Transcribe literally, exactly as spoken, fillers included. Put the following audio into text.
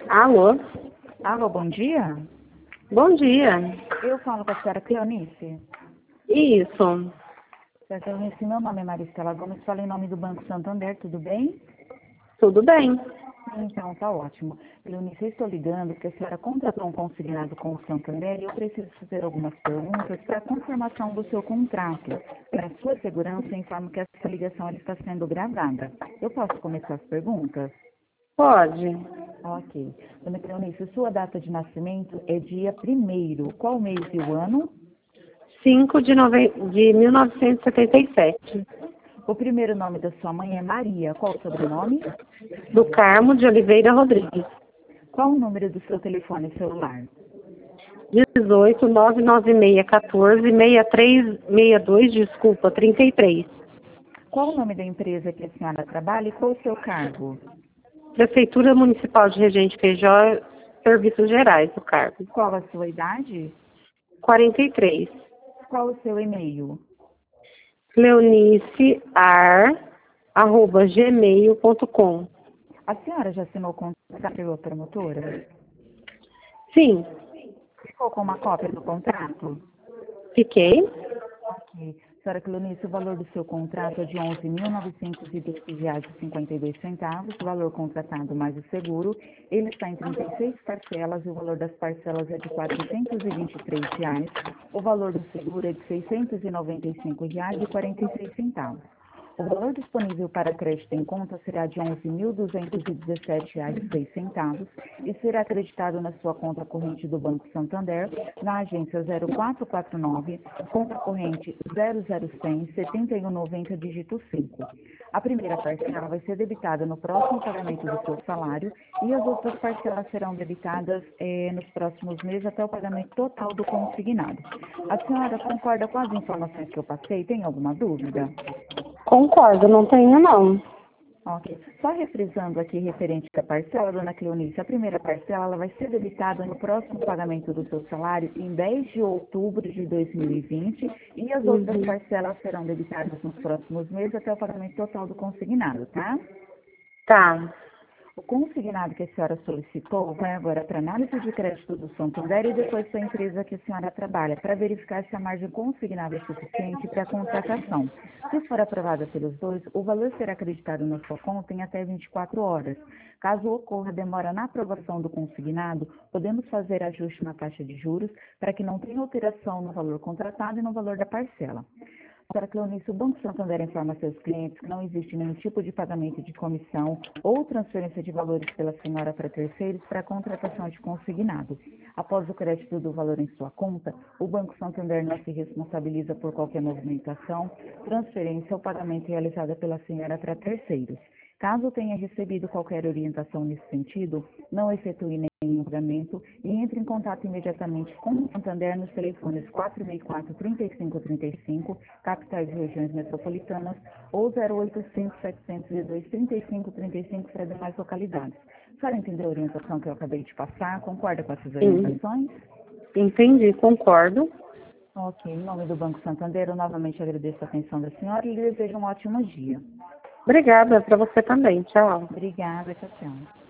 Alô? Alô, bom dia. Bom dia. Eu falo com a senhora Cleonice. Isso. Senhora Cleonice, meu nome é Maristela Gomes, falo em nome do Banco Santander, tudo bem? Tudo bem. Então, tá ótimo. Cleonice, eu estou ligando porque a senhora contratou um consignado com o Santander e eu preciso fazer algumas perguntas para a confirmação do seu contrato. Para sua segurança, eu informo que essa ligação ela está sendo gravada. Eu posso começar as perguntas? Pode. Ok. Dona Cleonice, sua data de nascimento é dia primeiro. Qual mês e o ano? cinco de, nove... de mil novecentos e setenta e sete. O primeiro nome da sua mãe é Maria. Qual o sobrenome? Do Carmo de Oliveira Rodrigues. Qual o número do seu telefone celular? dezoito, nove nove seis, quatorze, seis três seis dois, desculpa, trinta e três. Qual o nome da empresa que a senhora trabalha e qual o seu cargo? Prefeitura Municipal de Regente Feijó, Serviços Gerais do cargo. Qual a sua idade? quarenta e três. Qual o seu e-mail? cleonicear, arroba gmail ponto com. A senhora já assinou o contrato pela promotora? Sim, Ficou com uma cópia do contrato? fiquei. Ok. Senhora Cleonice, o valor do seu contrato é de onze mil novecentos e doze reais e cinquenta e dois centavos, o valor contratado mais o seguro. Ele está em trinta e seis parcelas e o valor das parcelas é de quatrocentos e vinte e três reais. O valor do seguro é de seiscentos e noventa e cinco reais e quarenta e seis centavos. O valor disponível para crédito em conta será de onze mil duzentos e dezessete reais e seis centavos e será acreditado na sua conta corrente do Banco Santander, na agência zero quatro quatro nove, conta corrente zero zero cem, setenta e um noventa, dígito cinco. A primeira parcela vai ser debitada no próximo pagamento do seu salário e as outras parcelas serão debitadas eh, nos próximos meses até o pagamento total do consignado. A senhora concorda com as informações que eu passei? Tem alguma dúvida? Concordo, não tenho não. Ok. Só refrisando aqui referente à parcela, dona Cleonice, a primeira parcela ela vai ser debitada no próximo pagamento do seu salário em dez de outubro de dois mil e vinte e as outras Uhum. parcelas serão debitadas nos próximos meses até o pagamento total do consignado, tá? Tá. O consignado que a senhora solicitou vai agora para análise de crédito do Santander e depois para a empresa que a senhora trabalha, para verificar se a margem consignada é suficiente para a contratação. Se for aprovada pelos dois, o valor será acreditado na sua conta em até vinte e quatro horas. Caso ocorra demora na aprovação do consignado, podemos fazer ajuste na taxa de juros para que não tenha alteração no valor contratado e no valor da parcela. Senhora Cleonice, o Banco Santander informa a seus clientes que não existe nenhum tipo de pagamento de comissão ou transferência de valores pela senhora para terceiros para a contratação de consignado. Após o crédito do valor em sua conta, o Banco Santander não se responsabiliza por qualquer movimentação, transferência ou pagamento realizada pela senhora para terceiros. Caso tenha recebido qualquer orientação nesse sentido, não efetue nenhum pagamento e entre em contato imediatamente com o Santander nos telefones quatro seis quatro, três cinco três cinco, capitais e regiões metropolitanas, ou zero oito cinco, sete zero dois, três cinco três cinco para demais localidades. A senhora entendeu a orientação que eu acabei de passar? Concorda com essas orientações? Entendi, concordo. Ok, em nome do Banco Santander, eu novamente agradeço a atenção da senhora e lhe desejo um ótimo dia. Obrigada, para você também. Tchau. Obrigada, tchau, tchau.